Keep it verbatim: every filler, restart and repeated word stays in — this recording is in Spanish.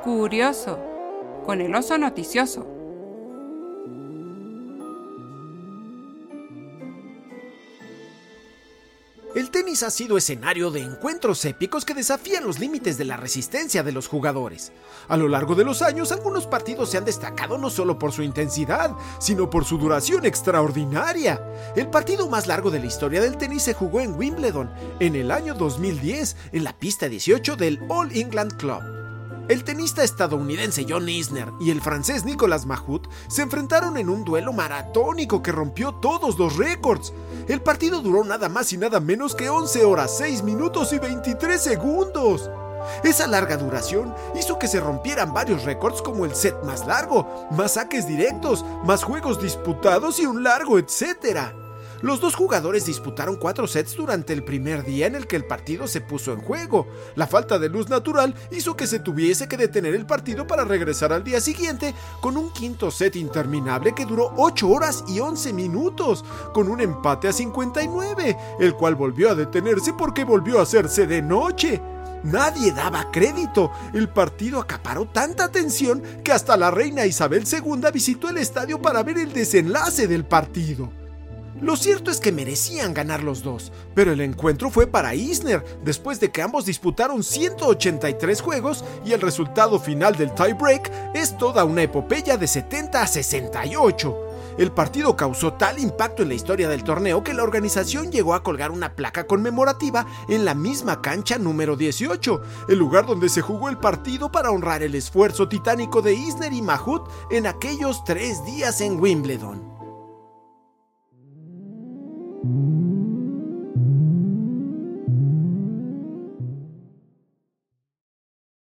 Curioso, con el oso noticioso. El tenis ha sido escenario de encuentros épicos que desafían los límites de la resistencia de los jugadores. A lo largo de los años, algunos partidos se han destacado no solo por su intensidad, sino por su duración extraordinaria. El partido más largo de la historia del tenis se jugó en Wimbledon, en el año dos mil diez, en la pista dieciocho del All England Club. El tenista estadounidense John Isner y el francés Nicolas Mahut se enfrentaron en un duelo maratónico que rompió todos los récords. El partido duró nada más y nada menos que once horas, seis minutos y veintitrés segundos. Esa larga duración hizo que se rompieran varios récords como el set más largo, más saques directos, más juegos disputados y un largo etcétera. Los dos jugadores disputaron cuatro sets durante el primer día en el que el partido se puso en juego. La falta de luz natural hizo que se tuviese que detener el partido para regresar al día siguiente con un quinto set interminable que duró ocho horas y once minutos, con un empate a cincuenta y nueve, el cual volvió a detenerse porque volvió a hacerse de noche. Nadie daba crédito. El partido acaparó tanta atención que hasta la reina Isabel segunda visitó el estadio para ver el desenlace del partido. Lo cierto es que merecían ganar los dos, pero el encuentro fue para Isner, después de que ambos disputaron ciento ochenta y tres juegos y el resultado final del tiebreak es toda una epopeya de setenta a sesenta y ocho. El partido causó tal impacto en la historia del torneo que la organización llegó a colgar una placa conmemorativa en la misma cancha número dieciocho, el lugar donde se jugó el partido para honrar el esfuerzo titánico de Isner y Mahut en aquellos tres días en Wimbledon.